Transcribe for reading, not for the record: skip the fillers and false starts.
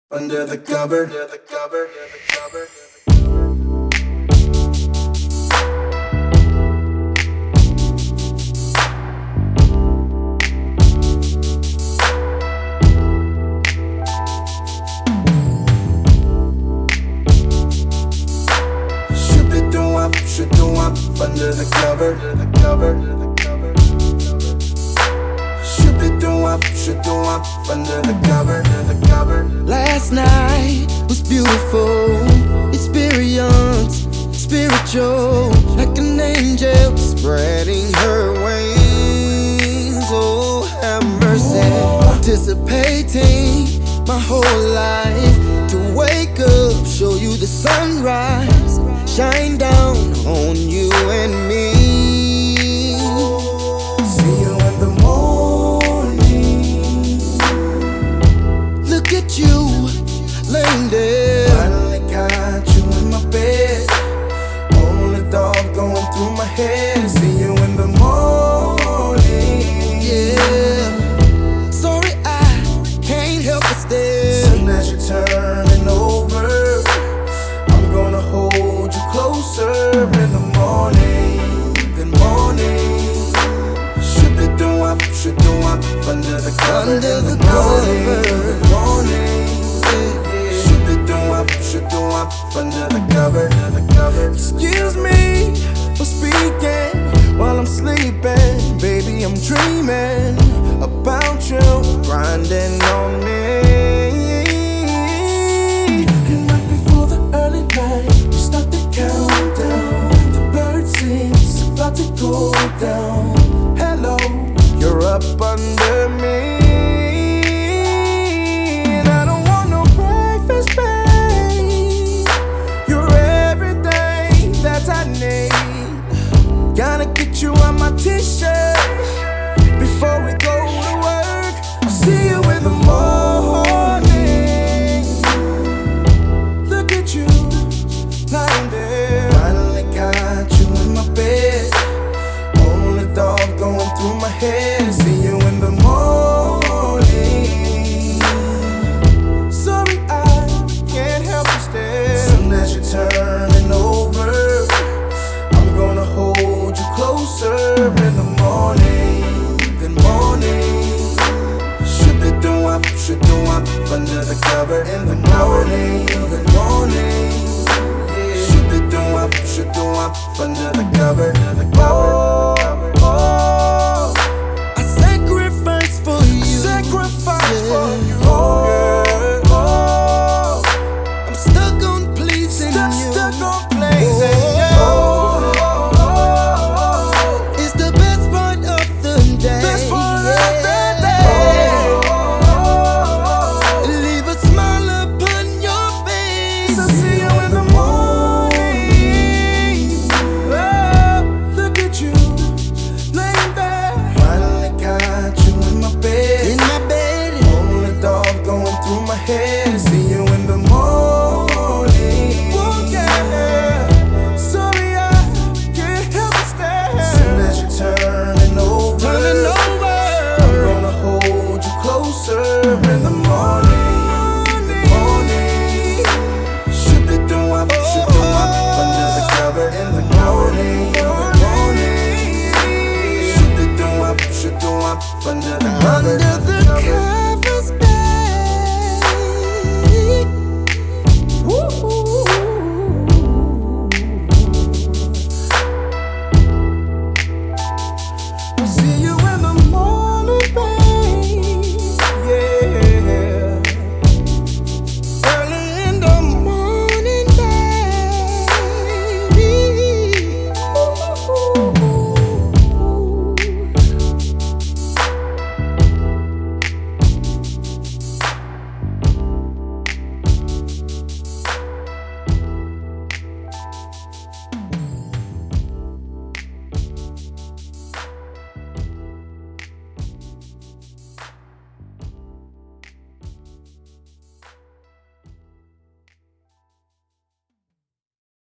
Under the cover, under the cover, under the cover. Should do up under the cover, under the cover, under the cover. Should do up under the cover, under the cover. Last night was beautiful, experience, spiritual, like an angel spreading her wings. Oh, have mercy. Anticipating my whole life to wake up, show you the sunrise, shine down on you and me. See you in the morning. Look at you laying there. Finally got you in my bed. Only thought going through my head. See you in the morning. Yeah. Sorry, I can't help but stare. Soon as you're turning over, I'm gonna hold you closer in the morning. Good morning. Should do up under the cover, Under the morning. cover. Good morning. Should do up under the cover, under the cover. Excuse me for speaking while I'm sleeping. Baby, I'm dreaming about you grinding on me. And right before the early light, we start the countdown. The bird sings, about to go down. Hello, You're up under me. and I don't want no breakfast, babe. You're everything that I need. Gotta get you on my t-shirt before we go to work. I'll see you in the morning. Look at you lying there. Finally got you in my bed. Only thought going through my head. See you in the morning. Sorry, I can't help but stare. Soon as you're turning over, I'm gonna hold you closer in the morning. Good morning. Should do up under the cover in the morning. Good morning. Should do up under the cover, under the cover. Oh, I sacrifice for you. Sacrifice for you. Oh, I'm stuck on pleasing you. Stuck on pleasing you. It's the best part of the day. Best part of the Leave a smile upon your face. So see you in the morning. Oh, look at you laying there. Finally got you in my bed. In my bed, Only thought going through my head. See you in the morning.